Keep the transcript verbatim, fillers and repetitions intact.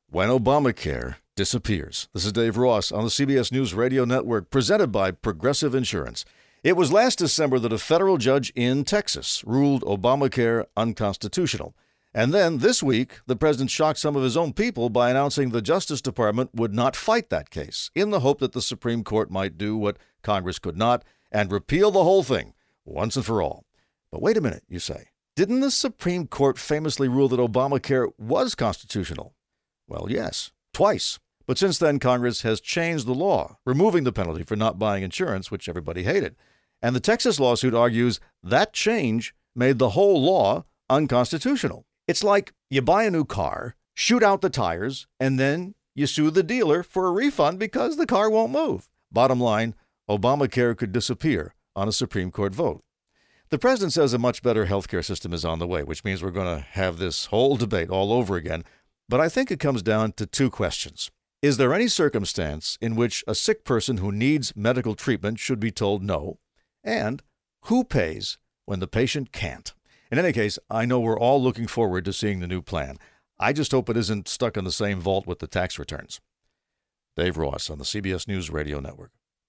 when Obamacare disappears. This is Dave Ross on the C B S News Radio Network, presented by Progressive Insurance. It was last December that a federal judge in Texas ruled Obamacare unconstitutional. And then this week, the president shocked some of his own people by announcing the Justice Department would not fight that case, in the hope that the Supreme Court might do what Congress could not and repeal the whole thing once and for all. But wait a minute, you say. Didn't the Supreme Court famously rule that Obamacare was constitutional? Well, yes, twice. But since then, Congress has changed the law, removing the penalty for not buying insurance, which everybody hated. And the Texas lawsuit argues that change made the whole law unconstitutional. It's like you buy a new car, shoot out the tires, and then you sue the dealer for a refund because the car won't move. Bottom line, Obamacare could disappear on a Supreme Court vote. The president says a much better healthcare system is on the way, which means we're going to have this whole debate all over again. But I think it comes down to two questions. Is there any circumstance in which a sick person who needs medical treatment should be told no? And who pays when the patient can't? In any case, I know we're all looking forward to seeing the new plan. I just hope it isn't stuck in the same vault with the tax returns. Dave Ross on the C B S News Radio Network.